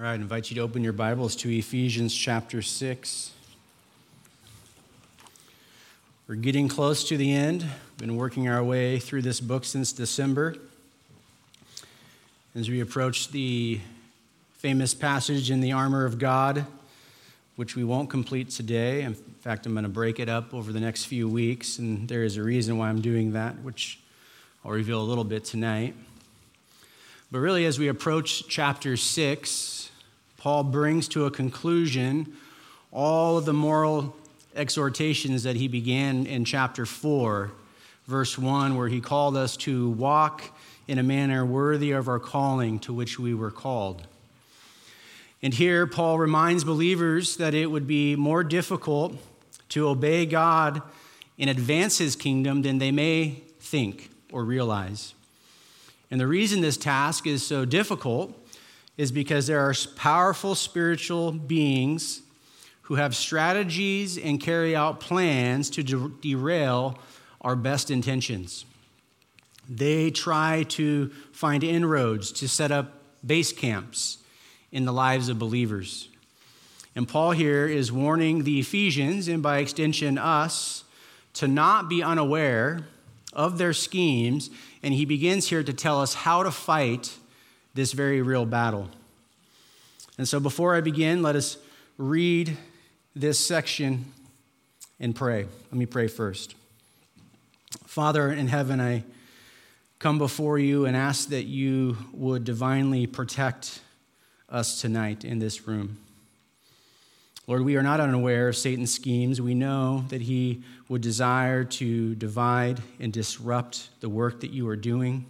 All right, I invite you to open your Bibles to Ephesians chapter 6. We're getting close to the end. We've been working our way through this book since December. As we approach the famous passage in the armor of God, which we won't complete today. In fact, I'm going to break it up over the next few weeks, and there is a reason why I'm doing that, which I'll reveal a little bit tonight. But really, as we approach chapter 6, Paul brings to a conclusion all of the moral exhortations that he began in chapter 4, verse 1, where he called us to walk in a manner worthy of our calling to which we were called. And here, Paul reminds believers that it would be more difficult to obey God and advance his kingdom than they may think or realize. And the reason this task is so difficult is because there are powerful spiritual beings who have strategies and carry out plans to derail our best intentions. They try to find inroads to set up base camps in the lives of believers. And Paul here is warning the Ephesians, and by extension us, to not be unaware of their schemes, and he begins here to tell us how to fight this very real battle. And so before I begin, let us read this section and pray. Let me pray first. Father in heaven, I come before you and ask that you would divinely protect us tonight in this room. Lord, we are not unaware of Satan's schemes. We know that he would desire to divide and disrupt the work that you are doing.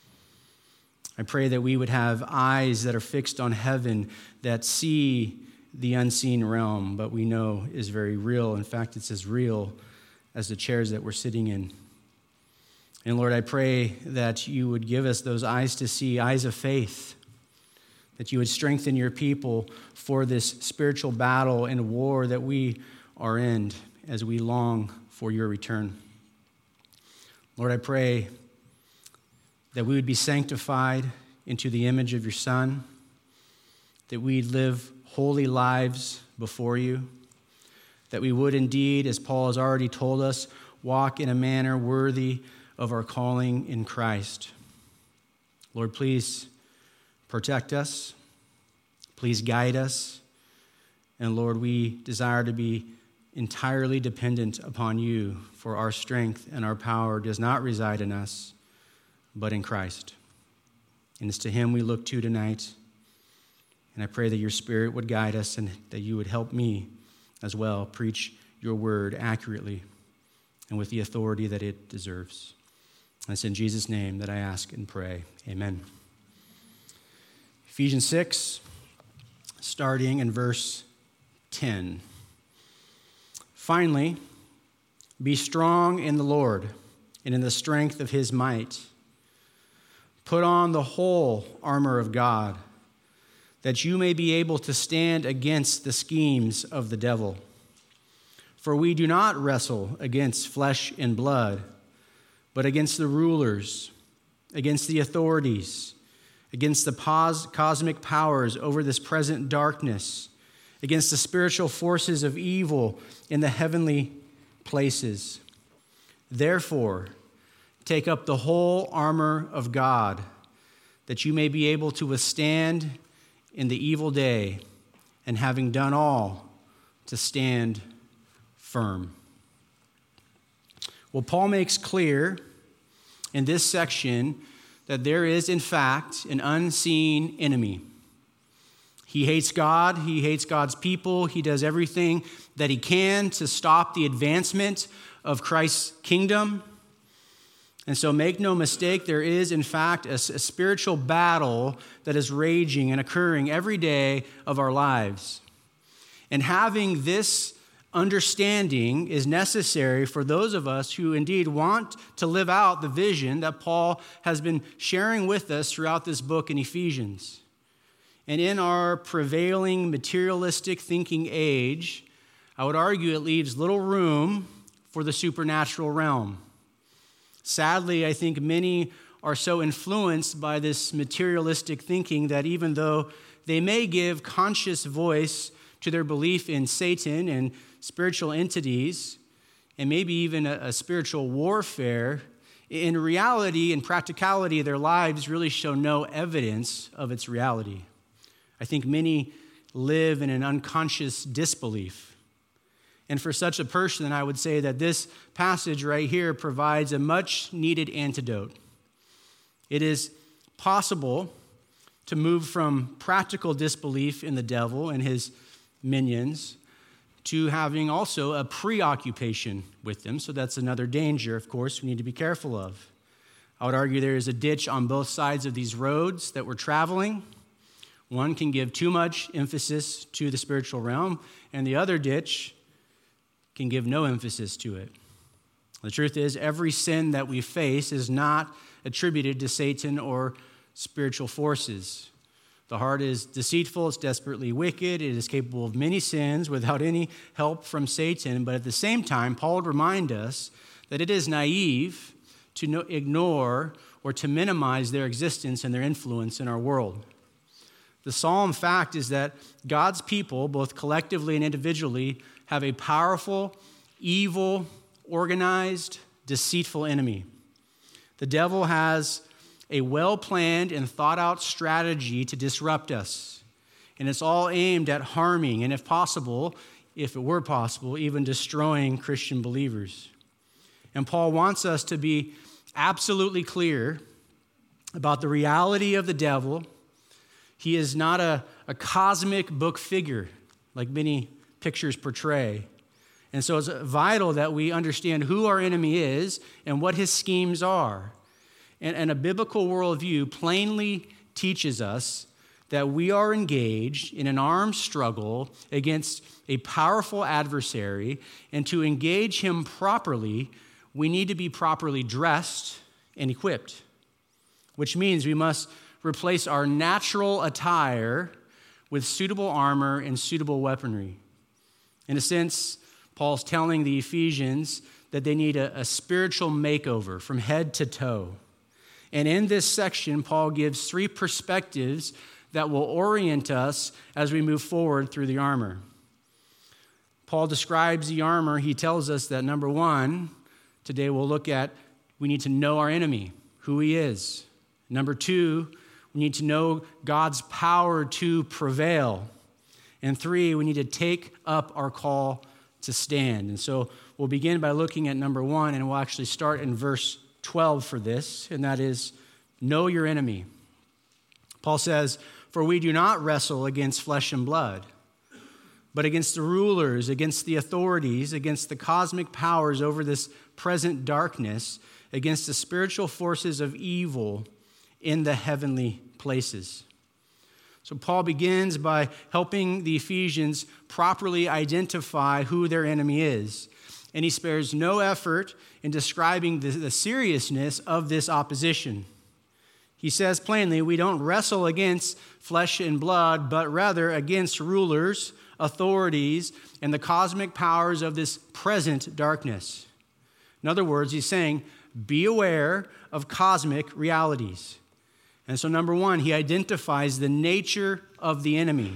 I pray that we would have eyes that are fixed on heaven that see the unseen realm, but we know is very real. In fact, it's as real as the chairs that we're sitting in. And Lord, I pray that you would give us those eyes to see, eyes of faith, that you would strengthen your people for this spiritual battle and war that we are in as we long for your return. Lord, I pray that we would be sanctified into the image of your Son, that we'd live holy lives before you, that we would indeed, as Paul has already told us, walk in a manner worthy of our calling in Christ. Lord, please protect us. Please guide us. And Lord, we desire to be entirely dependent upon you, for our strength and our power does not reside in us, but in Christ. And it's to him we look to tonight. And I pray that your Spirit would guide us and that you would help me as well preach your word accurately and with the authority that it deserves. And it's in Jesus' name that I ask and pray. Amen. Ephesians 6, starting in verse 10. Finally, be strong in the Lord and in the strength of his might. Put on the whole armor of God, that you may be able to stand against the schemes of the devil. For we do not wrestle against flesh and blood, but against the rulers, against the authorities, against the cosmic powers over this present darkness, against the spiritual forces of evil in the heavenly places. Therefore, take up the whole armor of God, that you may be able to withstand in the evil day, and having done all, to stand firm. Well, Paul makes clear in this section that there is, in fact, an unseen enemy. He hates God. He hates God's people. He does everything that he can to stop the advancement of Christ's kingdom. And so make no mistake, there is, in fact, a spiritual battle that is raging and occurring every day of our lives. And having this understanding is necessary for those of us who indeed want to live out the vision that Paul has been sharing with us throughout this book in Ephesians. And in our prevailing materialistic thinking age, I would argue it leaves little room for the supernatural realm. Sadly, I think many are so influenced by this materialistic thinking that even though they may give conscious voice to their belief in Satan and spiritual entities, and maybe even a spiritual warfare, in reality and practicality, their lives really show no evidence of its reality. I think many live in an unconscious disbelief. And for such a person, I would say that this passage right here provides a much-needed antidote. It is possible to move from practical disbelief in the devil and his minions to having also a preoccupation with them. So that's another danger, of course, we need to be careful of. I would argue there is a ditch on both sides of these roads that we're traveling. One can give too much emphasis to the spiritual realm, and the other ditch can give no emphasis to it. The truth is, every sin that we face is not attributed to Satan or spiritual forces. The heart is deceitful, it's desperately wicked, it is capable of many sins without any help from Satan. But at the same time, Paul would remind us that it is naive to ignore or to minimize their existence and their influence in our world. The solemn fact is that God's people, both collectively and individually, have a powerful, evil, organized, deceitful enemy. The devil has a well-planned and thought-out strategy to disrupt us. And it's all aimed at harming and, if it were possible, even destroying Christian believers. And Paul wants us to be absolutely clear about the reality of the devil. He is not a cosmic book figure like many pictures portray. And so it's vital that we understand who our enemy is and what his schemes are. And a biblical worldview plainly teaches us that we are engaged in an armed struggle against a powerful adversary, and to engage him properly, we need to be properly dressed and equipped, which means we must replace our natural attire with suitable armor and suitable weaponry. In a sense, Paul's telling the Ephesians that they need a spiritual makeover from head to toe. And in this section, Paul gives three perspectives that will orient us as we move forward through the armor. Paul describes the armor. He tells us that, number one, today we'll look at, we need to know our enemy, who he is. Number two, we need to know God's power to prevail. And three, we need to take up our call to stand. And so we'll begin by looking at number one, and we'll actually start in verse 12 for this, and that is, know your enemy. Paul says, for we do not wrestle against flesh and blood, but against the rulers, against the authorities, against the cosmic powers over this present darkness, against the spiritual forces of evil in the heavenly places. So Paul begins by helping the Ephesians properly identify who their enemy is. And he spares no effort in describing the seriousness of this opposition. He says plainly, we don't wrestle against flesh and blood, but rather against rulers, authorities, and the cosmic powers of this present darkness. In other words, he's saying, be aware of cosmic realities. And so number one, he identifies the nature of the enemy.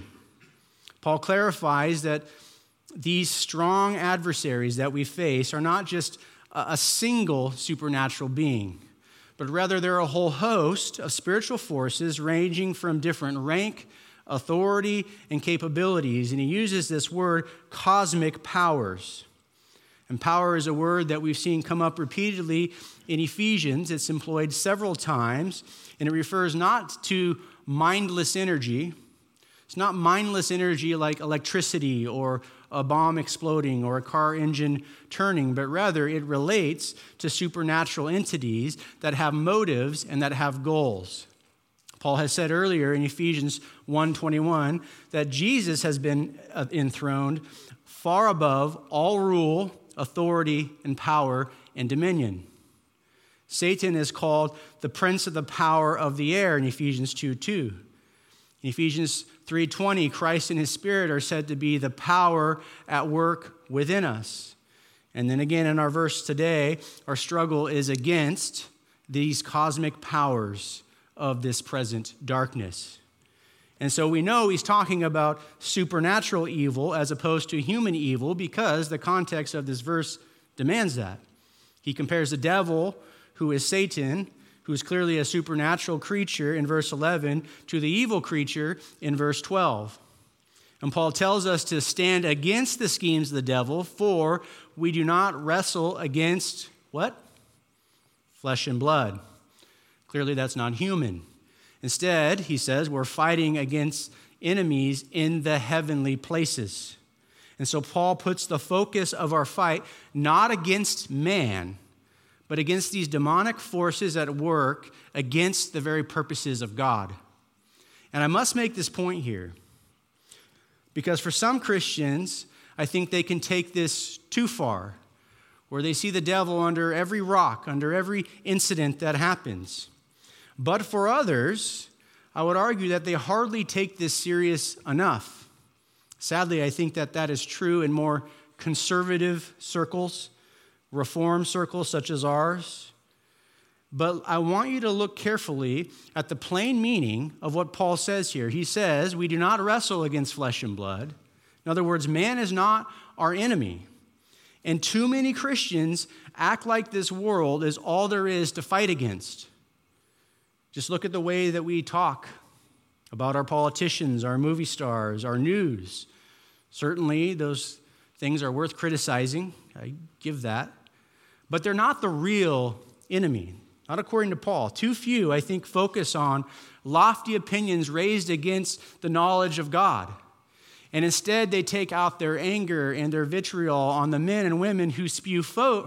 Paul clarifies that these strong adversaries that we face are not just a single supernatural being, but rather they're a whole host of spiritual forces ranging from different rank, authority, and capabilities. And he uses this word, cosmic powers. And power is a word that we've seen come up repeatedly in Ephesians. It's employed several times, and it refers not to mindless energy. It's not mindless energy like electricity or a bomb exploding or a car engine turning, but rather it relates to supernatural entities that have motives and that have goals. Paul has said earlier in Ephesians 1:21 that Jesus has been enthroned far above all rule, authority, and power and dominion. Satan is called the prince of the power of the air in Ephesians 2:2. In Ephesians 3:20, Christ and his Spirit are said to be the power at work within us. And then again in our verse today, our struggle is against these cosmic powers of this present darkness. And so we know he's talking about supernatural evil as opposed to human evil because the context of this verse demands that. He compares the devil, who is Satan, who is clearly a supernatural creature in verse 11, to the evil creature in verse 12. And Paul tells us to stand against the schemes of the devil, for we do not wrestle against what? Flesh and blood. Clearly that's not human. Instead, he says, we're fighting against enemies in the heavenly places. And so Paul puts the focus of our fight not against man, but against these demonic forces at work against the very purposes of God. And I must make this point here, because for some Christians, I think they can take this too far, where they see the devil under every rock, under every incident that happens. But for others, I would argue that they hardly take this serious enough. Sadly, I think that is true in more conservative circles, reform circles such as ours. But I want you to look carefully at the plain meaning of what Paul says here. He says, we do not wrestle against flesh and blood. In other words, man is not our enemy. And too many Christians act like this world is all there is to fight against. Just look at the way that we talk about our politicians, our movie stars, our news. Certainly, those things are worth criticizing. I give that. But they're not the real enemy, not according to Paul. Too few, I think, focus on lofty opinions raised against the knowledge of God. And instead, they take out their anger and their vitriol on the men and women who spew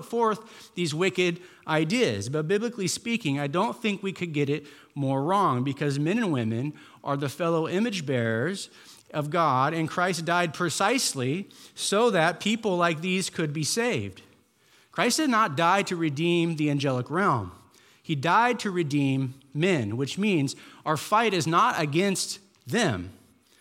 forth these wicked ideas. But biblically speaking, I don't think we could get it more wrong, because men and women are the fellow image bearers of God, and Christ died precisely so that people like these could be saved. Christ did not die to redeem the angelic realm. He died to redeem men, which means our fight is not against them,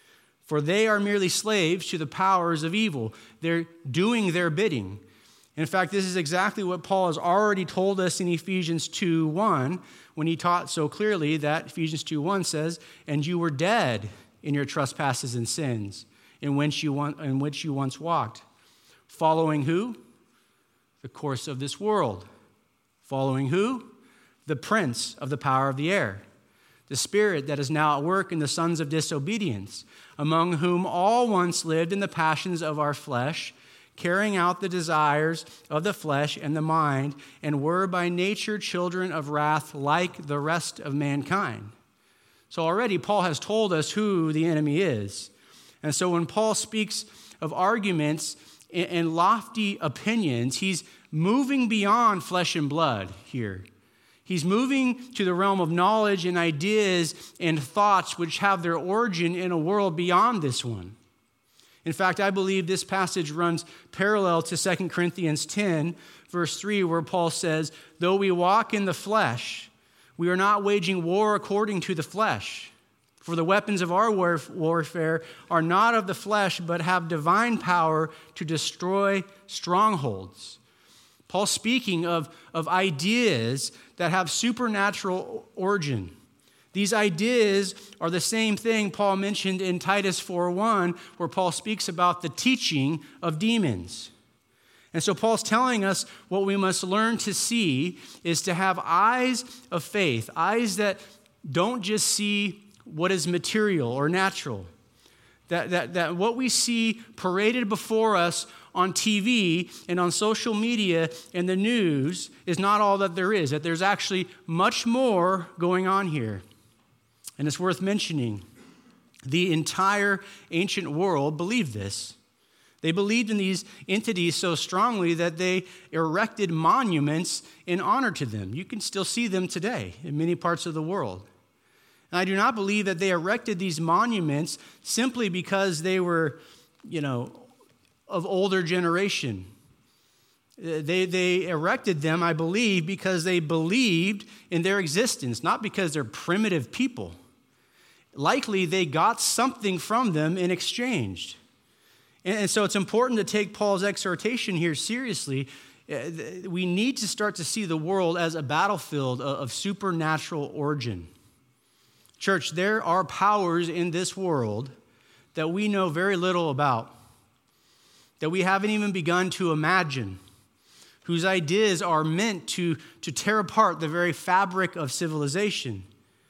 for they are merely slaves to the powers of evil. They're doing their bidding. In fact, this is exactly what Paul has already told us in Ephesians 2:1, when he taught so clearly that Ephesians 2:1 says, and you were dead in your trespasses and sins, in which you once walked. Following who? The course of this world. Following who? The prince of the power of the air, the spirit that is now at work in the sons of disobedience, among whom all once lived in the passions of our flesh, carrying out the desires of the flesh and the mind, and were by nature children of wrath like the rest of mankind. So already Paul has told us who the enemy is. And so when Paul speaks of arguments and lofty opinions, he's moving beyond flesh and blood here. He's moving to the realm of knowledge and ideas and thoughts which have their origin in a world beyond this one. In fact, I believe this passage runs parallel to 2 Corinthians 10, verse 3, where Paul says, though we walk in the flesh, we are not waging war according to the flesh. For the weapons of our warfare are not of the flesh, but have divine power to destroy strongholds. Paul's speaking of ideas that have supernatural origin. These ideas are the same thing Paul mentioned in Titus 4:1, where Paul speaks about the teaching of demons. And so Paul's telling us what we must learn to see is to have eyes of faith, eyes that don't just see what is material or natural, that what we see paraded before us on TV and on social media and the news is not all that there is, that there's actually much more going on here. And it's worth mentioning, the entire ancient world believed this. They believed in these entities so strongly that they erected monuments in honor to them. You can still see them today in many parts of the world. And I do not believe that they erected these monuments simply because they were, of older generation. They erected them, I believe, because they believed in their existence, not because they're primitive people. Likely, they got something from them in exchange. And so it's important to take Paul's exhortation here seriously. We need to start to see the world as a battlefield of supernatural origin. Church, there are powers in this world that we know very little about, that we haven't even begun to imagine, whose ideas are meant to tear apart the very fabric of civilization.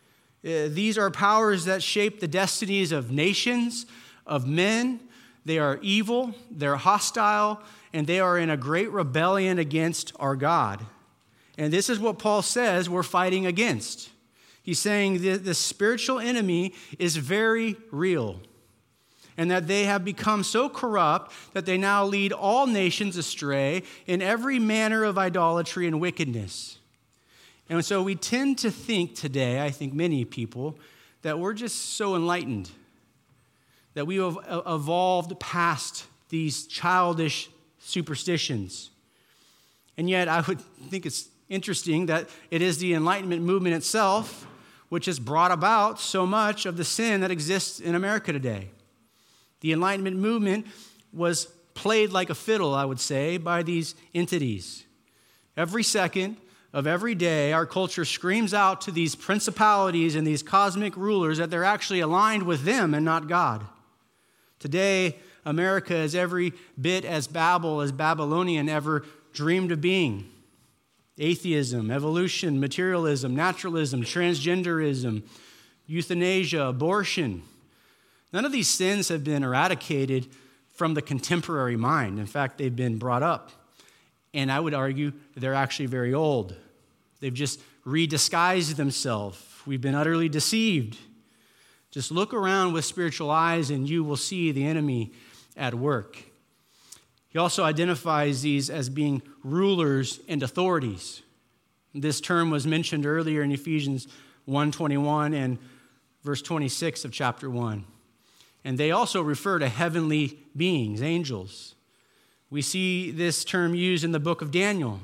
These are powers that shape the destinies of nations, of men. They are evil, they're hostile, and they are in a great rebellion against our God. And this is what Paul says we're fighting against. He's saying the spiritual enemy is very real, and that they have become so corrupt that they now lead all nations astray in every manner of idolatry and wickedness. And so we tend to think today, I think many people, that we're just so enlightened, that we have evolved past these childish superstitions. And yet I would think it's interesting that it is the Enlightenment movement itself which has brought about so much of the sin that exists in America today. The Enlightenment movement was played like a fiddle, I would say, by these entities. Every second of every day, our culture screams out to these principalities and these cosmic rulers that they're actually aligned with them and not God. Today, America is every bit as Babylonian ever dreamed of being. Atheism, evolution, materialism, naturalism, transgenderism, euthanasia, abortion. None of these sins have been eradicated from the contemporary mind. In fact, they've been brought up. And I would argue they're actually very old. They've just redisguised themselves. We've been utterly deceived. Just look around with spiritual eyes and you will see the enemy at work. He also identifies these as being rulers and authorities. This term was mentioned earlier in Ephesians 1:21 and verse 26 of chapter 1. And they also refer to heavenly beings, angels. We see this term used in the book of Daniel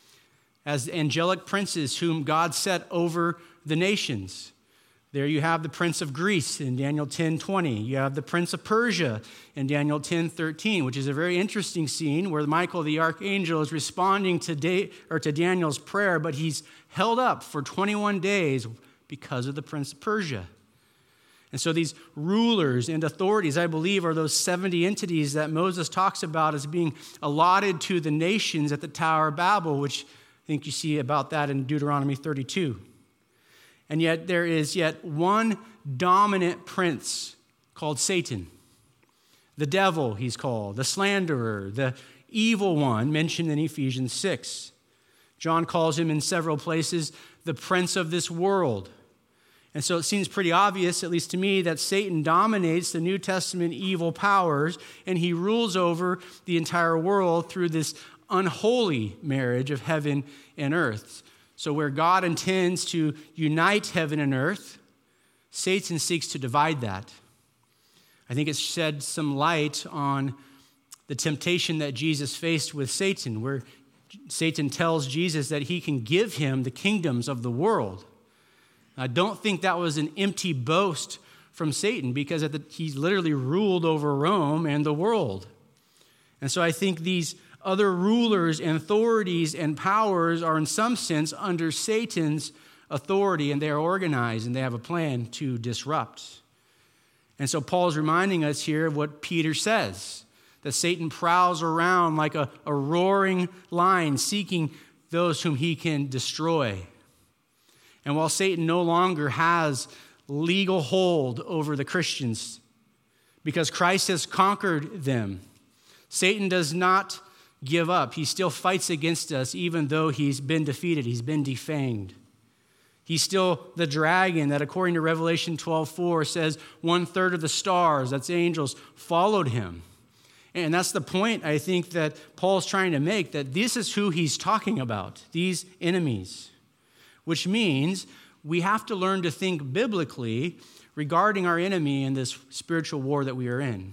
as angelic princes whom God set over the nations. There you have the prince of Greece in Daniel 10:20. You have the prince of Persia in Daniel 10:13, which is a very interesting scene where Michael the archangel is responding to Daniel's prayer, but he's held up for 21 days because of the prince of Persia. And so these rulers and authorities, I believe, are those 70 entities that Moses talks about as being allotted to the nations at the Tower of Babel, which I think you see about that in Deuteronomy 32. And yet there is yet one dominant prince called Satan. The devil, he's called, the slanderer, the evil one mentioned in Ephesians 6. John calls him in several places the prince of this world. And so it seems pretty obvious, at least to me, that Satan dominates the New Testament evil powers and he rules over the entire world through this unholy marriage of heaven and earth. So where God intends to unite heaven and earth, Satan seeks to divide that. I think it's shed some light on the temptation that Jesus faced with Satan, where Satan tells Jesus that he can give him the kingdoms of the world. I don't think that was an empty boast from Satan, because he literally ruled over Rome and the world. And so I think these other rulers and authorities and powers are in some sense under Satan's authority, and they are organized and they have a plan to disrupt. And so Paul's reminding us here of what Peter says, that Satan prowls around like a roaring lion seeking those whom he can destroy. And while Satan no longer has legal hold over the Christians, because Christ has conquered them, Satan does not give up. He still fights against us even though he's been defeated. He's been defanged. He's still the dragon that, according to Revelation 12:4, says 1/3 of the stars, that's angels, followed him. And that's the point, I think, that Paul's trying to make, that this is who he's talking about, these enemies, which means we have to learn to think biblically regarding our enemy in this spiritual war that we are in.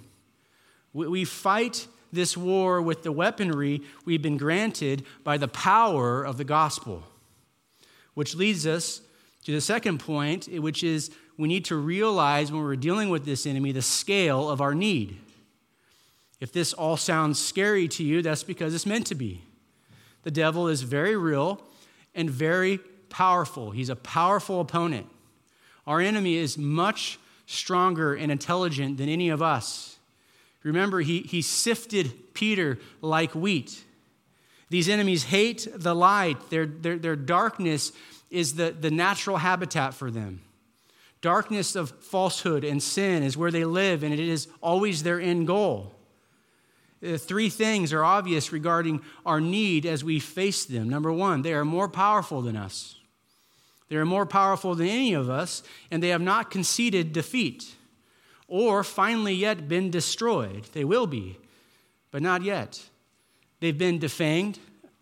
We fight this war with the weaponry we've been granted by the power of the gospel, which leads us to the second point, which is we need to realize when we're dealing with this enemy the scale of our need. If this all sounds scary to you, that's because it's meant to be. The devil is very real and very powerful. He's a powerful opponent. Our enemy is much stronger and intelligent than any of us. Remember, he sifted Peter like wheat. These enemies hate the light. Their darkness is the natural habitat for them. Darkness of falsehood and sin is where they live, and it is always their end goal. Three things are obvious regarding our need as we face them. Number one, they are more powerful than us. They are more powerful than any of us, and they have not conceded defeat or finally yet been destroyed. They will be, but not yet. They've been defanged.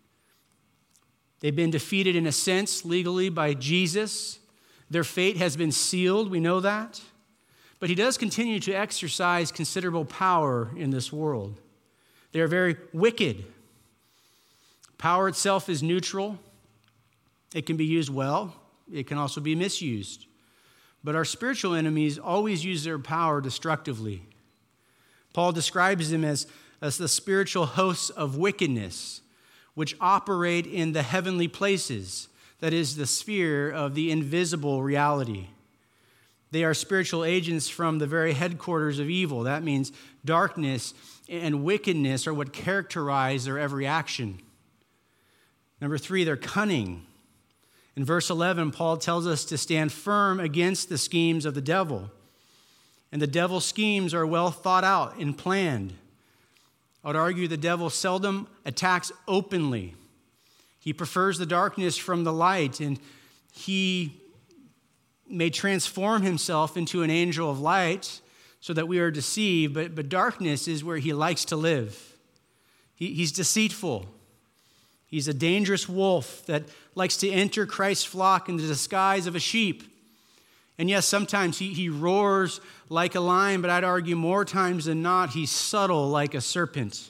They've been defeated in a sense legally by Jesus. Their fate has been sealed. We know that. But he does continue to exercise considerable power in this world. They are very wicked. Power itself is neutral. It can be used well. It can also be misused. But our spiritual enemies always use their power destructively. Paul describes them as the spiritual hosts of wickedness, which operate in the heavenly places, that is, the sphere of the invisible reality. They are spiritual agents from the very headquarters of evil. That means darkness and wickedness are what characterize their every action. Number three, they're cunning. In verse 11, Paul tells us to stand firm against the schemes of the devil. And the devil's schemes are well thought out and planned. I would argue the devil seldom attacks openly. He prefers the darkness from the light, and he may transform himself into an angel of light so that we are deceived, but darkness is where he likes to live. He's deceitful. He's a dangerous wolf that likes to enter Christ's flock in the disguise of a sheep. And yes, sometimes he roars like a lion, but I'd argue more times than not, he's subtle like a serpent.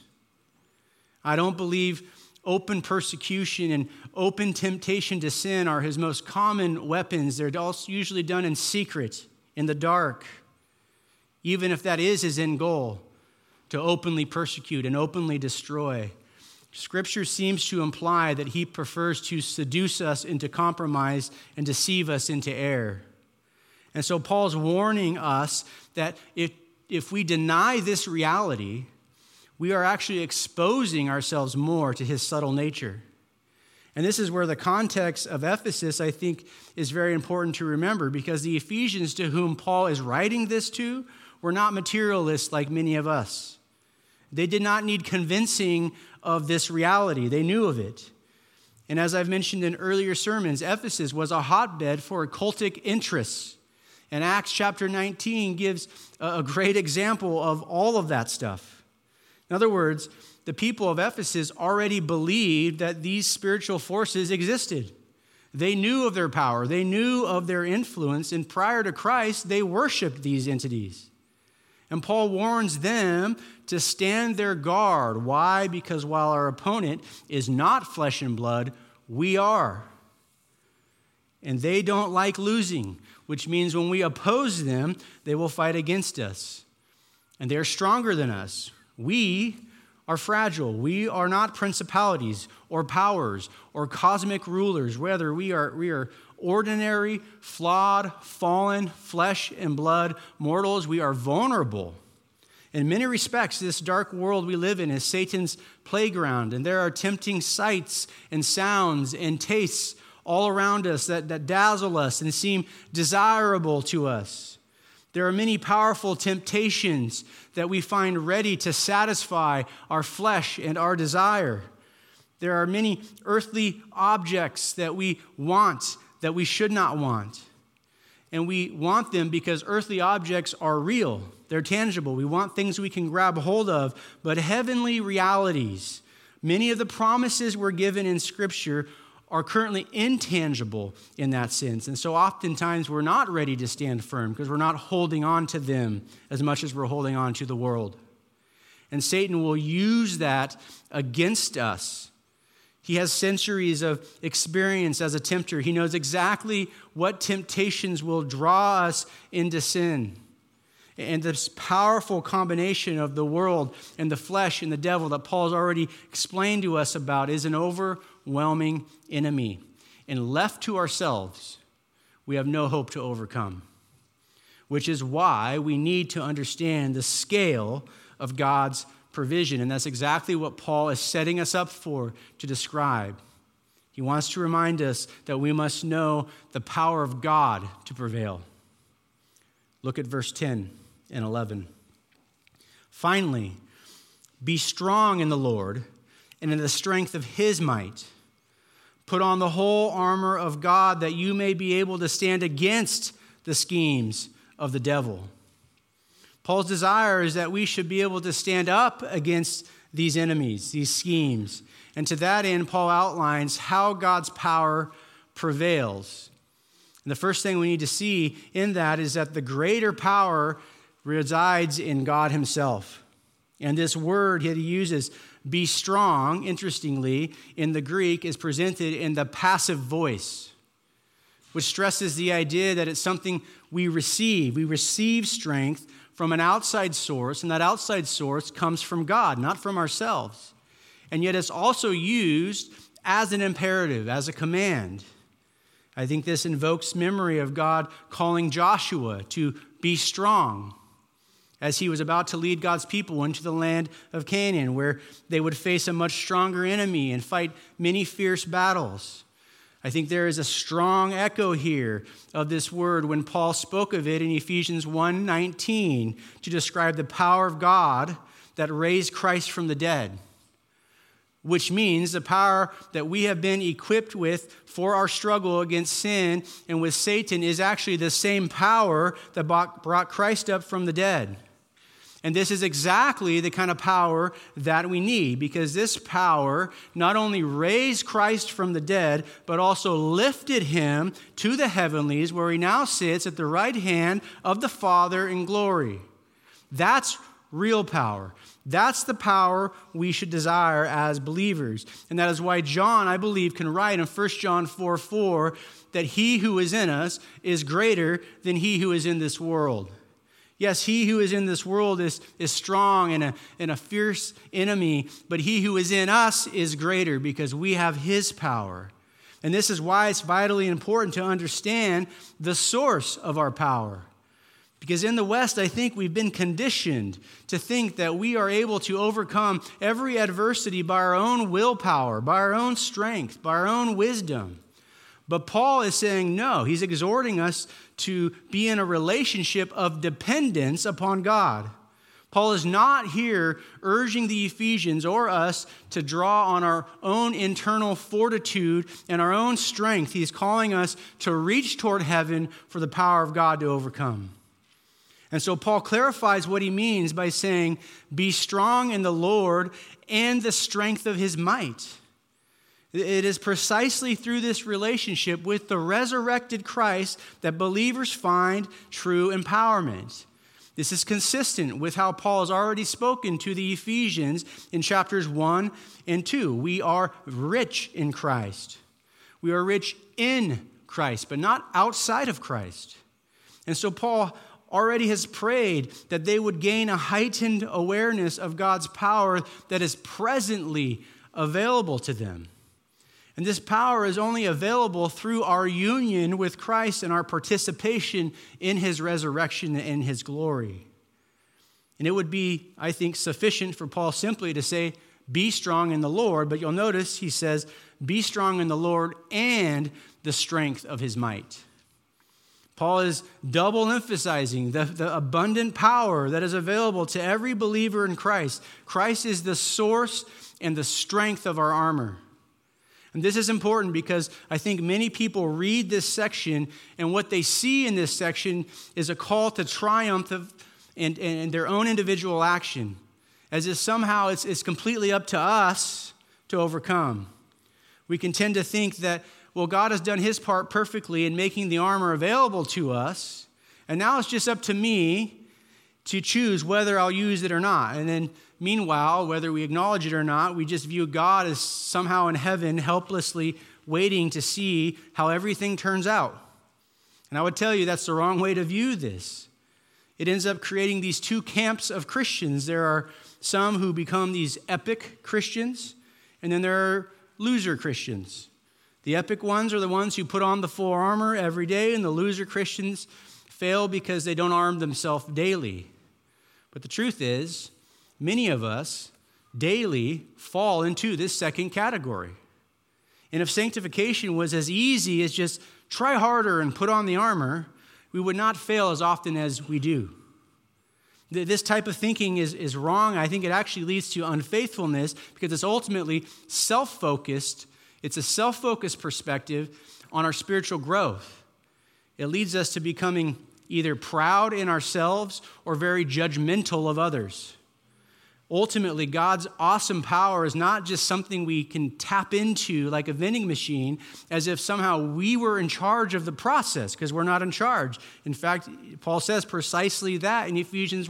I don't believe open persecution and open temptation to sin are his most common weapons. They're also usually done in secret, in the dark, even if that is his end goal, to openly persecute and openly destroy. Scripture seems to imply that he prefers to seduce us into compromise and deceive us into error. And so Paul's warning us that if we deny this reality, we are actually exposing ourselves more to his subtle nature. And this is where the context of Ephesus, I think, is very important to remember, because the Ephesians to whom Paul is writing this to were not materialists like many of us. They did not need convincing of this reality. They knew of it. And as I've mentioned in earlier sermons, Ephesus was a hotbed for occultic interests. And Acts chapter 19 gives a great example of all of that stuff. In other words, the people of Ephesus already believed that these spiritual forces existed. They knew of their power. They knew of their influence. And prior to Christ, they worshiped these entities. And Paul warns them to stand their guard. Why? Because while our opponent is not flesh and blood, we are. And they don't like losing, which means when we oppose them, they will fight against us. And they're stronger than us. We are fragile. We are not principalities or powers or cosmic rulers. Rather, we are ordinary, flawed, fallen, flesh and blood mortals. We are vulnerable. In many respects, this dark world we live in is Satan's playground, and there are tempting sights and sounds and tastes all around us that dazzle us and seem desirable to us. There are many powerful temptations that we find ready to satisfy our flesh and our desire. There are many earthly objects that we want that we should not want. And we want them because earthly objects are real. They're tangible. We want things we can grab hold of. But heavenly realities, many of the promises we're given in Scripture are currently intangible in that sense. And so oftentimes we're not ready to stand firm because we're not holding on to them as much as we're holding on to the world. And Satan will use that against us. He has centuries of experience as a tempter. He knows exactly what temptations will draw us into sin. and this powerful combination of the world and the flesh and the devil that Paul's already explained to us about is an overwhelming enemy. And left to ourselves, we have no hope to overcome, which is why we need to understand the scale of God's provision. And that's exactly what Paul is setting us up for to describe. He wants to remind us that we must know the power of God to prevail. Look at verse 10 and 11. Finally, be strong in the Lord and in the strength of his might. Put on the whole armor of God that you may be able to stand against the schemes of the devil. Paul's desire is that we should be able to stand up against these enemies, these schemes. And to that end, Paul outlines how God's power prevails. And the first thing we need to see in that is that the greater power resides in God himself. And this word that he uses, be strong, interestingly, in the Greek is presented in the passive voice, which stresses the idea that it's something we receive. We receive strength from an outside source, and that outside source comes from God, not from ourselves. And yet it's also used as an imperative, as a command. I think this invokes memory of God calling Joshua to be strong as he was about to lead God's people into the land of Canaan, where they would face a much stronger enemy and fight many fierce battles. I think there is a strong echo here of this word when Paul spoke of it in Ephesians 1:19 to describe the power of God that raised Christ from the dead, which means the power that we have been equipped with for our struggle against sin and with Satan is actually the same power that brought Christ up from the dead. And this is exactly the kind of power that we need, because this power not only raised Christ from the dead, but also lifted him to the heavenlies, where he now sits at the right hand of the Father in glory. That's real power. That's the power we should desire as believers. And that is why John, I believe, can write in 1 John 4:4 that he who is in us is greater than he who is in this world. Yes, he who is in this world is strong and a fierce enemy, but he who is in us is greater because we have his power. And this is why it's vitally important to understand the source of our power. Because in the West, I think we've been conditioned to think that we are able to overcome every adversity by our own willpower, by our own strength, by our own wisdom. But Paul is saying no. He's exhorting us to be in a relationship of dependence upon God. Paul is not here urging the Ephesians or us to draw on our own internal fortitude and our own strength. He's calling us to reach toward heaven for the power of God to overcome. And so Paul clarifies what he means by saying, be strong in the Lord and the strength of his might. It is precisely through this relationship with the resurrected Christ that believers find true empowerment. This is consistent with how Paul has already spoken to the Ephesians in chapters 1 and 2. We are rich in Christ. We are rich in Christ, but not outside of Christ. And so Paul already has prayed that they would gain a heightened awareness of God's power that is presently available to them. And this power is only available through our union with Christ and our participation in his resurrection and his glory. And it would be, I think, sufficient for Paul simply to say, be strong in the Lord. But you'll notice he says, be strong in the Lord and the strength of his might. Paul is double emphasizing the abundant power that is available to every believer in Christ. Christ is the source and the strength of our armor. And this is important because I think many people read this section, and what they see in this section is a call to triumph in their own individual action, as if somehow it's completely up to us to overcome. We can tend to think that, well, God has done his part perfectly in making the armor available to us, and now it's just up to me to choose whether I'll use it or not. And then meanwhile, whether we acknowledge it or not, we just view God as somehow in heaven, helplessly waiting to see how everything turns out. And I would tell you that's the wrong way to view this. it ends up creating these two camps of Christians. There are some who become these epic Christians, and then there are loser Christians. The epic ones are the ones who put on the full armor every day, and the loser Christians fail because they don't arm themselves daily. But the truth is, many of us daily fall into this second category. And if sanctification was as easy as just try harder and put on the armor, we would not fail as often as we do. This type of thinking is wrong. I think it actually leads to unfaithfulness because it's ultimately self-focused. It's a self-focused perspective on our spiritual growth. It leads us to becoming either proud in ourselves or very judgmental of others. Ultimately, God's awesome power is not just something we can tap into like a vending machine as if somehow we were in charge of the process, because we're not in charge. In fact, Paul says precisely that in Ephesians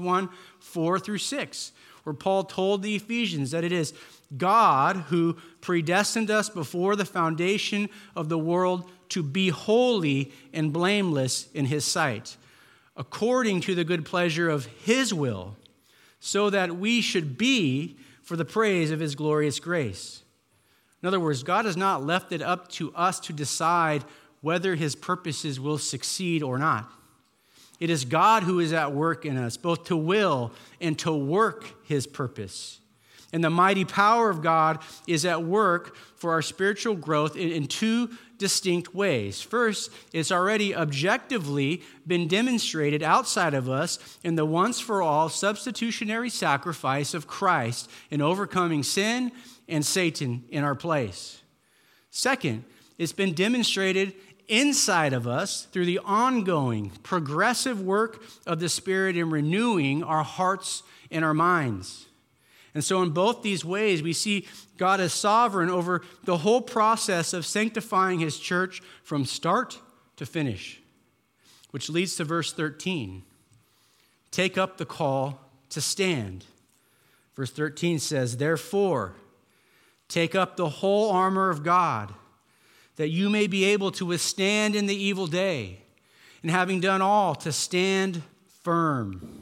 1:4-6, where Paul told the Ephesians that it is God who predestined us before the foundation of the world to be holy and blameless in his sight, according to the good pleasure of his will, so that we should be for the praise of his glorious grace. In other words, God has not left it up to us to decide whether his purposes will succeed or not. It is God who is at work in us, both to will and to work his purpose. And the mighty power of God is at work for our spiritual growth in two distinct ways. First, it's already objectively been demonstrated outside of us in the once-for-all substitutionary sacrifice of Christ in overcoming sin and Satan in our place. Second, it's been demonstrated inside of us through the ongoing, progressive work of the Spirit in renewing our hearts and our minds. And so in both these ways, we see God as sovereign over the whole process of sanctifying his church from start to finish, which leads to verse 13. Take up the call to stand. Verse 13 says, therefore, take up the whole armor of God, that you may be able to withstand in the evil day, and having done all, to stand firm.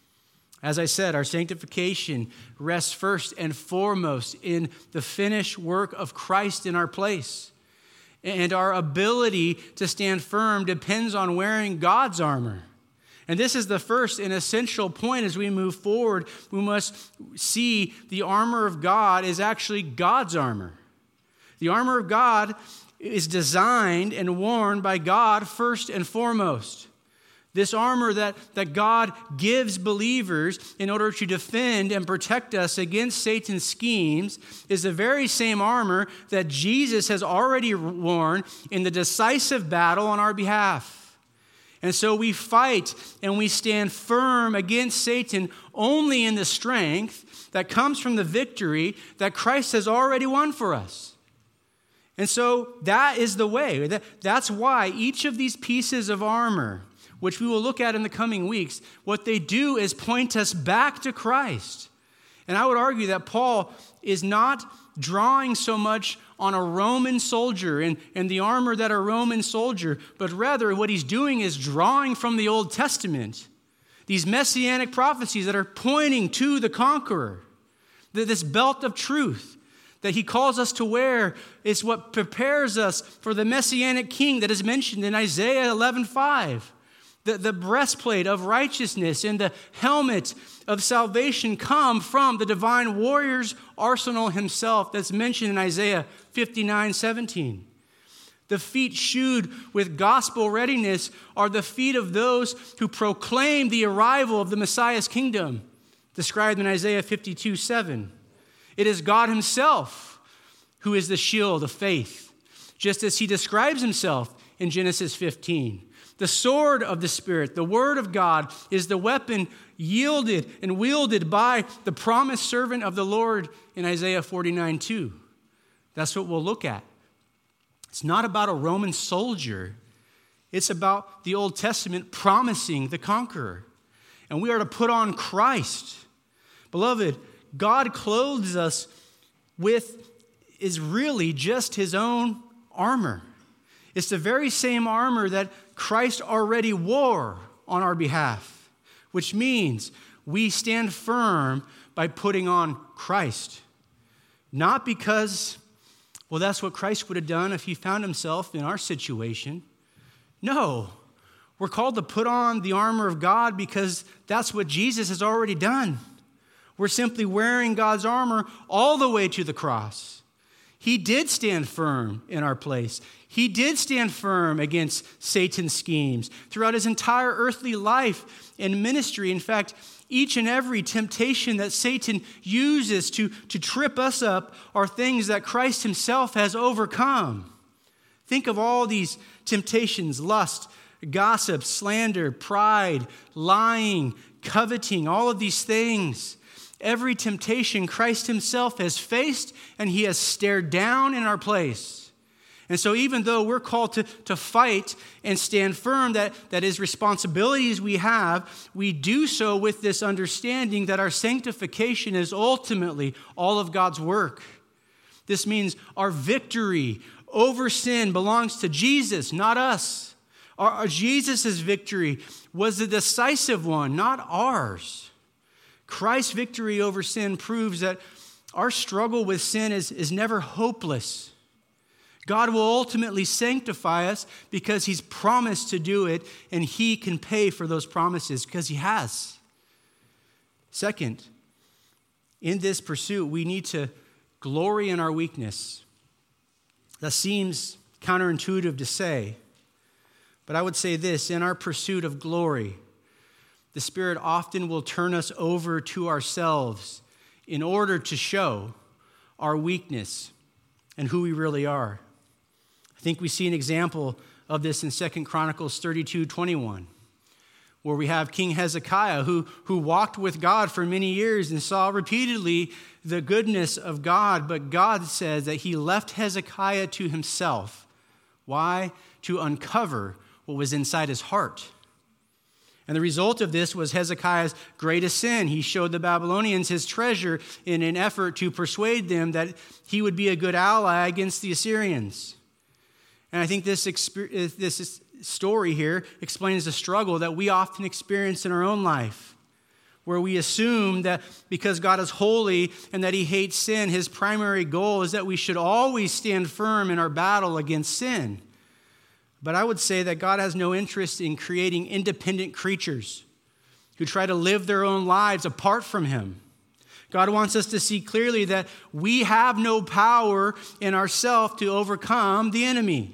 As I said, our sanctification rests first and foremost in the finished work of Christ in our place. And our ability to stand firm depends on wearing God's armor. And this is the first and essential point as we move forward. We must see the armor of God is actually God's armor. The armor of God is designed and worn by God first and foremost. This armor that God gives believers in order to defend and protect us against Satan's schemes is the very same armor that Jesus has already worn in the decisive battle on our behalf. And so we fight and we stand firm against Satan only in the strength that comes from the victory that Christ has already won for us. And so that is the way. That's why each of these pieces of armor, which we will look at in the coming weeks, what they do is point us back to Christ. And I would argue that Paul is not drawing so much on a Roman soldier and the armor that a Roman soldier, but rather what he's doing is drawing from the Old Testament, these messianic prophecies that are pointing to the conqueror. This belt of truth that he calls us to wear is what prepares us for the messianic king that is mentioned in Isaiah 11:5. The breastplate of righteousness and the helmet of salvation come from the divine warrior's arsenal himself that's mentioned in Isaiah 59:17. The feet shoed with gospel readiness are the feet of those who proclaim the arrival of the Messiah's kingdom, described in Isaiah 52:7. It is God himself who is the shield of faith, just as he describes himself in Genesis 15. The sword of the Spirit, the word of God, is the weapon yielded and wielded by the promised servant of the Lord in Isaiah 49:2. That's what we'll look at. It's not about a Roman soldier. It's about the Old Testament promising the conqueror. And we are to put on Christ. Beloved, God clothes us with is really just his own armor. It's the very same armor that Christ already wore on our behalf. which means we stand firm by putting on Christ. Not because, well, that's what Christ would have done if he found himself in our situation. No, we're called to put on the armor of God because that's what Jesus has already done. We're simply wearing God's armor all the way to the cross. He did stand firm in our place. He did stand firm against Satan's schemes throughout his entire earthly life and ministry. In fact, each and every temptation that Satan uses to trip us up are things that Christ himself has overcome. Think of all these temptations: lust, gossip, slander, pride, lying, coveting, all of these things. Every temptation Christ himself has faced, and he has stared down in our place. And so even though we're called to fight and stand firm, that is responsibilities we have, we do so with this understanding that our sanctification is ultimately all of God's work. This means our victory over sin belongs to Jesus, not us. Jesus' victory was the decisive one, not ours. Christ's victory over sin proves that our struggle with sin is never hopeless. God will ultimately sanctify us because he's promised to do it, and he can pay for those promises because he has. Second, in this pursuit, we need to glory in our weakness. That seems counterintuitive to say, but I would say this: in our pursuit of glory, the Spirit often will turn us over to ourselves in order to show our weakness and who we really are. I think we see an example of this in 2 Chronicles 32:21, where we have King Hezekiah who walked with God for many years and saw repeatedly the goodness of God, but God says that he left Hezekiah to himself. Why? To uncover what was inside his heart. And the result of this was Hezekiah's greatest sin. He showed the Babylonians his treasure in an effort to persuade them that he would be a good ally against the Assyrians. And I think this story here explains the struggle that we often experience in our own life, where we assume that because God is holy and that he hates sin, his primary goal is that we should always stand firm in our battle against sin. But I would say that God has no interest in creating independent creatures who try to live their own lives apart from him. God wants us to see clearly that we have no power in ourselves to overcome the enemy.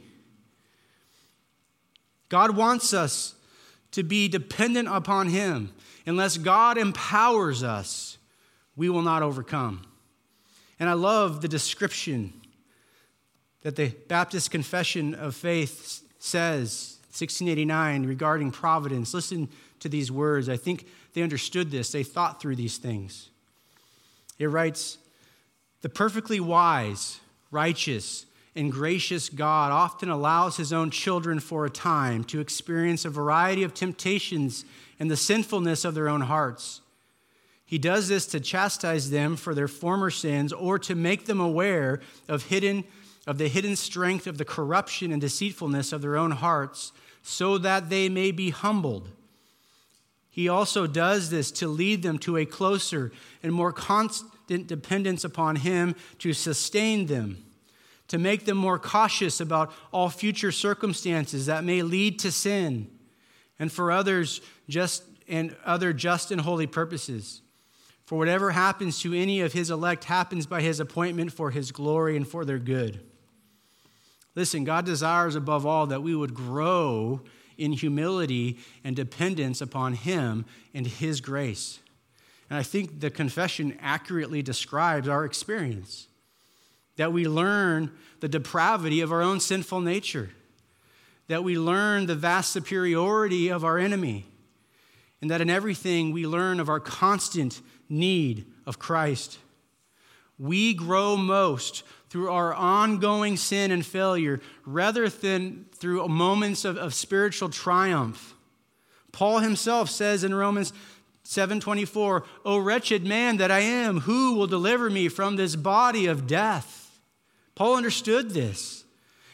God wants us to be dependent upon him. Unless God empowers us, we will not overcome. And I love the description that the Baptist Confession of Faith says, 1689, regarding providence. Listen to these words. I think they understood this. They thought through these things. It writes, "The perfectly wise, righteous, and gracious God often allows his own children for a time to experience a variety of temptations and the sinfulness of their own hearts. He does this to chastise them for their former sins or to make them aware of the hidden strength of the corruption and deceitfulness of their own hearts, so that they may be humbled. He also does this to lead them to a closer and more constant dependence upon him to sustain them, to make them more cautious about all future circumstances that may lead to sin, and for other just and holy purposes. For whatever happens to any of his elect happens by his appointment for his glory and for their good." Listen, God desires above all that we would grow in humility and dependence upon him and his grace. And I think the confession accurately describes our experience, that we learn the depravity of our own sinful nature, that we learn the vast superiority of our enemy, and that in everything we learn of our constant need of Christ. We grow most through our ongoing sin and failure rather than through moments of spiritual triumph. Paul himself says in Romans 7:24, "O wretched man that I am, who will deliver me from this body of death?" Paul understood this.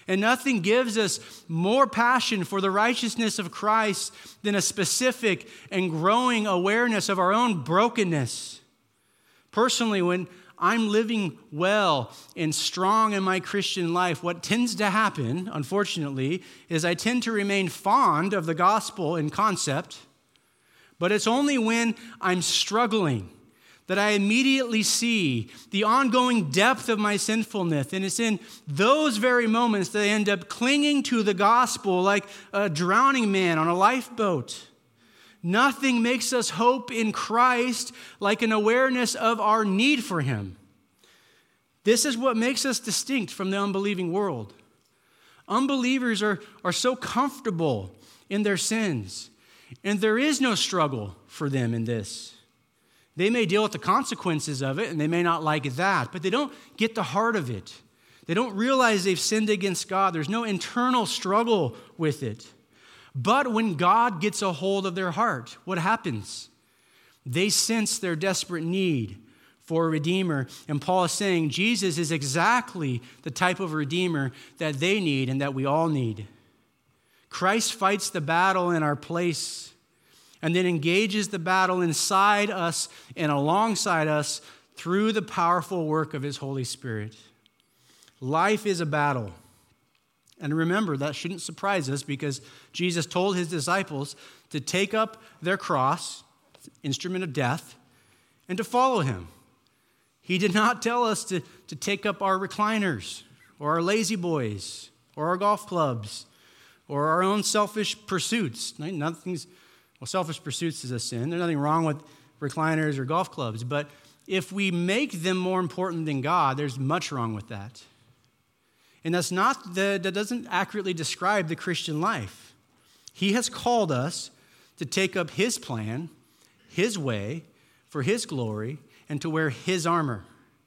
And nothing gives us more passion for the righteousness of Christ than a specific and growing awareness of our own brokenness. Personally, when I'm living well and strong in my Christian life, what tends to happen, unfortunately, is I tend to remain fond of the gospel in concept, but it's only when I'm struggling that I immediately see the ongoing depth of my sinfulness. And it's in those very moments that I end up clinging to the gospel like a drowning man on a lifeboat. Nothing makes us hope in Christ like an awareness of our need for him. This is what makes us distinct from the unbelieving world. Unbelievers are so comfortable in their sins, and there is no struggle for them in this. They may deal with the consequences of it, and they may not like that, but they don't get the heart of it. They don't realize they've sinned against God. There's no internal struggle with it. But when God gets a hold of their heart, what happens? They sense their desperate need for a Redeemer. And Paul is saying Jesus is exactly the type of Redeemer that they need and that we all need. Christ fights the battle in our place and then engages the battle inside us and alongside us through the powerful work of his Holy Spirit. Life is a battle. And remember, that shouldn't surprise us because Jesus told his disciples to take up their cross, instrument of death, and to follow him. He did not tell us to take up our recliners or our lazy boys or our golf clubs or our own selfish pursuits. Selfish pursuits is a sin. There's nothing wrong with recliners or golf clubs. But if we make them more important than God, there's much wrong with that. And that doesn't accurately describe the Christian life. He has called us to take up his plan, his way, for his glory, and to wear his armor.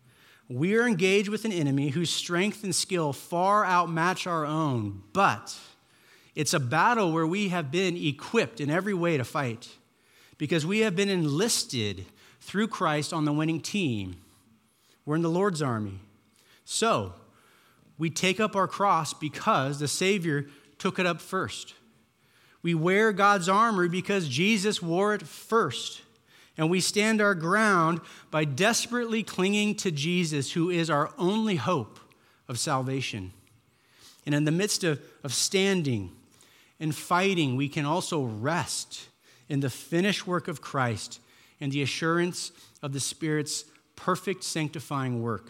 We are engaged with an enemy whose strength and skill far outmatch our own, but it's a battle where we have been equipped in every way to fight because we have been enlisted through Christ on the winning team. We're in the Lord's army. So, we take up our cross because the Savior took it up first. We wear God's armor because Jesus wore it first. And we stand our ground by desperately clinging to Jesus, who is our only hope of salvation. And in the midst of standing and fighting, we can also rest in the finished work of Christ and the assurance of the Spirit's perfect sanctifying work.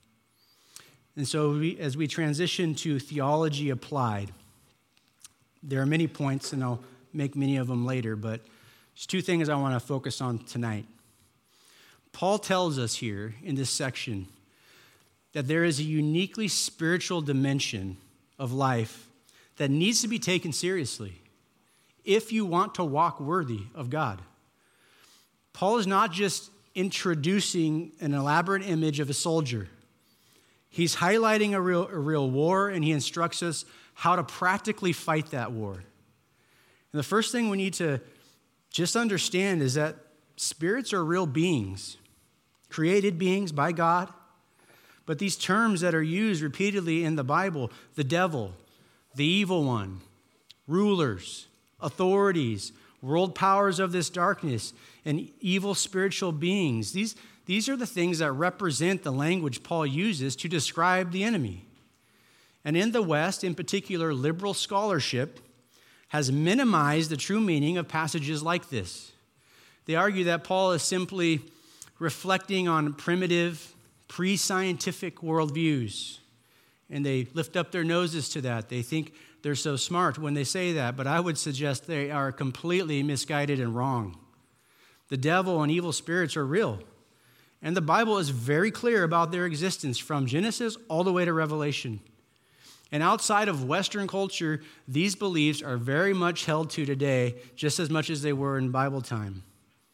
And so as we transition to theology applied, there are many points, and I'll make many of them later, but there's two things I want to focus on tonight. Paul tells us here in this section that there is a uniquely spiritual dimension of life that needs to be taken seriously if you want to walk worthy of God. Paul is not just introducing an elaborate image of a soldier. He's highlighting a real war, and he instructs us how to practically fight that war. And the first thing we need to just understand is that spirits are real beings, created beings by God. But these terms that are used repeatedly in the Bible, the devil, the evil one, rulers, authorities, world powers of this darkness, and evil spiritual beings, these are the things that represent the language Paul uses to describe the enemy. And in the West, in particular, liberal scholarship has minimized the true meaning of passages like this. They argue that Paul is simply reflecting on primitive, pre-scientific worldviews, and they lift up their noses to that. They think they're so smart when they say that, but I would suggest they are completely misguided and wrong. The devil and evil spirits are real, and the Bible is very clear about their existence from Genesis all the way to Revelation. And outside of Western culture, these beliefs are very much held to today, just as much as they were in Bible time.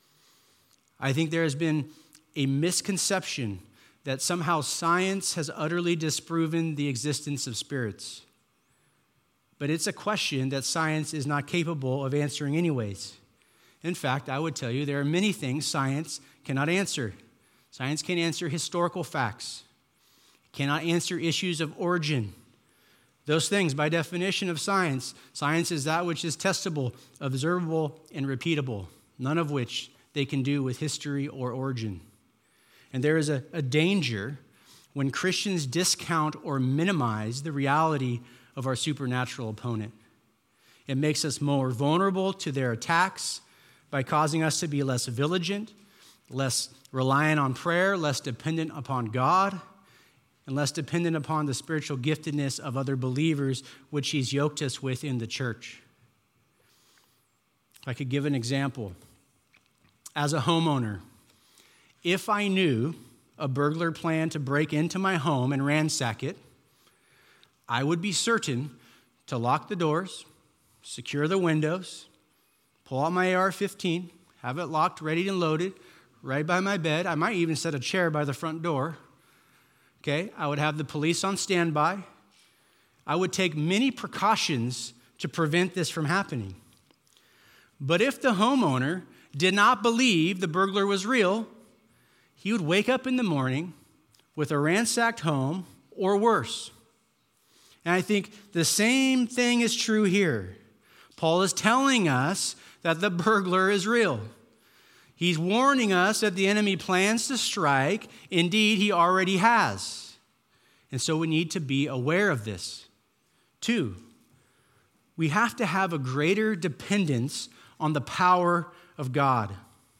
I think there has been a misconception that somehow science has utterly disproven the existence of spirits. But it's a question that science is not capable of answering anyways. In fact, I would tell you there are many things science cannot answer. Science can't answer historical facts. It cannot answer issues of origin. Those things, by definition of science is that which is testable, observable, and repeatable, none of which they can do with history or origin. And there is a danger when Christians discount or minimize the reality of our supernatural opponent. It makes us more vulnerable to their attacks by causing us to be less vigilant, less reliant on prayer, less dependent upon God, and less dependent upon the spiritual giftedness of other believers, which he's yoked us with in the church. If I could give an example. As a homeowner, if I knew a burglar planned to break into my home and ransack it, I would be certain to lock the doors, secure the windows, pull out my AR-15, have it locked, ready and loaded, right by my bed. I might even set a chair by the front door. Okay, I would have the police on standby. I would take many precautions to prevent this from happening. But if the homeowner did not believe the burglar was real, he would wake up in the morning with a ransacked home or worse. And I think the same thing is true here. Paul is telling us that the burglar is real. He's warning us that the enemy plans to strike. Indeed, he already has. And so we need to be aware of this. 2, we have to have a greater dependence on the power of God.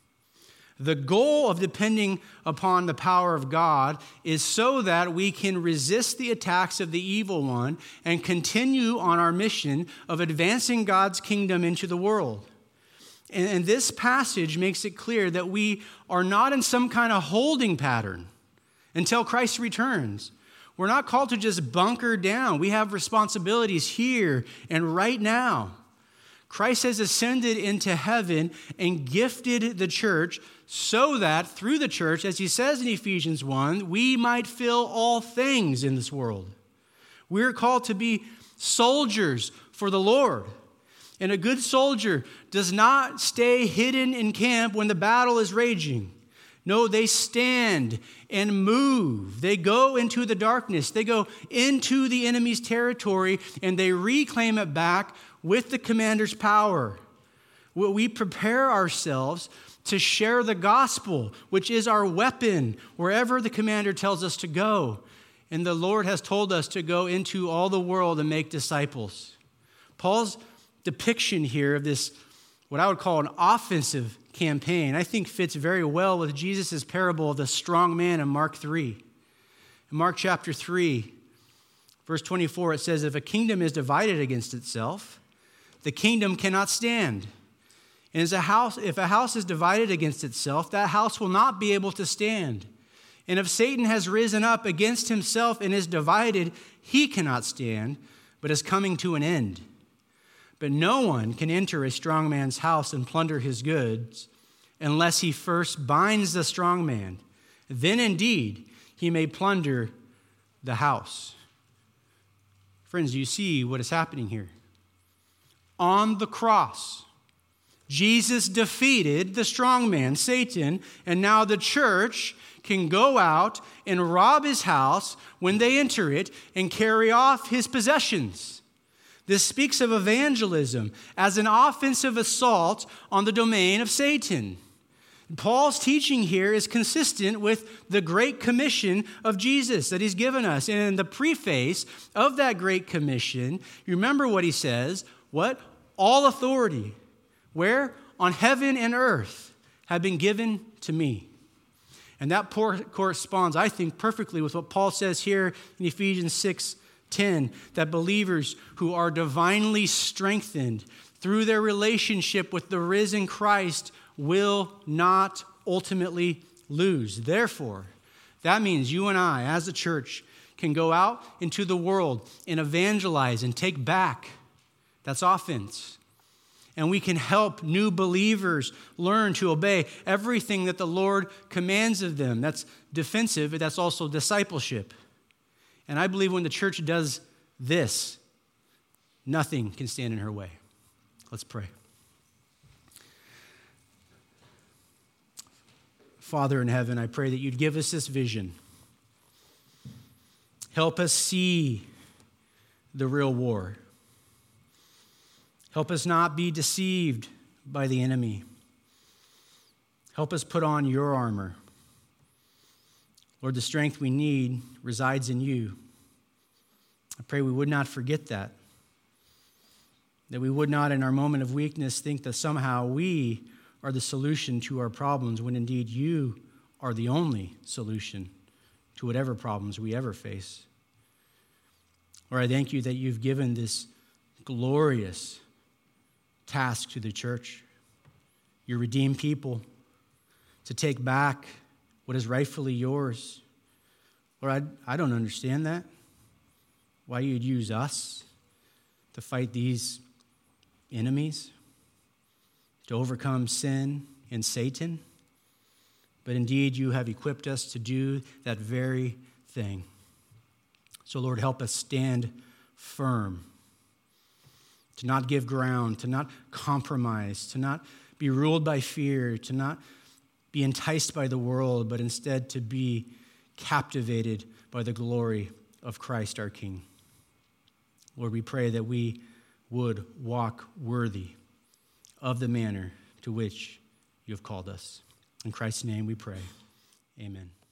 The goal of depending upon the power of God is so that we can resist the attacks of the evil one and continue on our mission of advancing God's kingdom into the world. And this passage makes it clear that we are not in some kind of holding pattern until Christ returns. We're not called to just bunker down. We have responsibilities here and right now. Christ has ascended into heaven and gifted the church so that through the church, as he says in Ephesians 1, we might fill all things in this world. We're called to be soldiers for the Lord. And a good soldier does not stay hidden in camp when the battle is raging. No, they stand and move. They go into the darkness. They go into the enemy's territory and they reclaim it back with the commander's power. We prepare ourselves to share the gospel, which is our weapon, wherever the commander tells us to go. And the Lord has told us to go into all the world and make disciples. Paul's depiction here of this, what I would call an offensive campaign, I think fits very well with Jesus' parable of the strong man in Mark 3. In Mark chapter 3, verse 24, it says, if a kingdom is divided against itself, the kingdom cannot stand. And if a house is divided against itself, that house will not be able to stand. And if Satan has risen up against himself and is divided, he cannot stand, but is coming to an end. But no one can enter a strong man's house and plunder his goods unless he first binds the strong man. Then indeed he may plunder the house. Friends, do you see what is happening here? On the cross, Jesus defeated the strong man, Satan, and now the church can go out and rob his house when they enter it and carry off his possessions. This speaks of evangelism as an offensive assault on the domain of Satan. Paul's teaching here is consistent with the Great Commission of Jesus that he's given us. And in the preface of that Great Commission, you remember what he says? What? All authority. Where? On heaven and earth have been given to me. And that corresponds, I think, perfectly with what Paul says here in Ephesians 6:10, that believers who are divinely strengthened through their relationship with the risen Christ will not ultimately lose. Therefore, that means you and I, as a church, can go out into the world and evangelize and take back. That's offense. And we can help new believers learn to obey everything that the Lord commands of them. That's defensive, but that's also discipleship. And I believe when the church does this, nothing can stand in her way. Let's pray. Father in heaven, I pray that you'd give us this vision. Help us see the real war. Help us not be deceived by the enemy. Help us put on your armor. Lord, the strength we need resides in you. I pray we would not forget that we would not in our moment of weakness think that somehow we are the solution to our problems, when indeed you are the only solution to whatever problems we ever face. Lord, I thank you that you've given this glorious task to the church, your redeemed people, to take back what is rightfully yours. Lord, I don't understand that. Why you'd use us to fight these enemies, to overcome sin and Satan. But indeed, you have equipped us to do that very thing. So, Lord, help us stand firm, to not give ground, to not compromise, to not be ruled by fear, to not be enticed by the world, but instead to be captivated by the glory of Christ our King. Lord, we pray that we would walk worthy of the manner to which you have called us. In Christ's name we pray. Amen.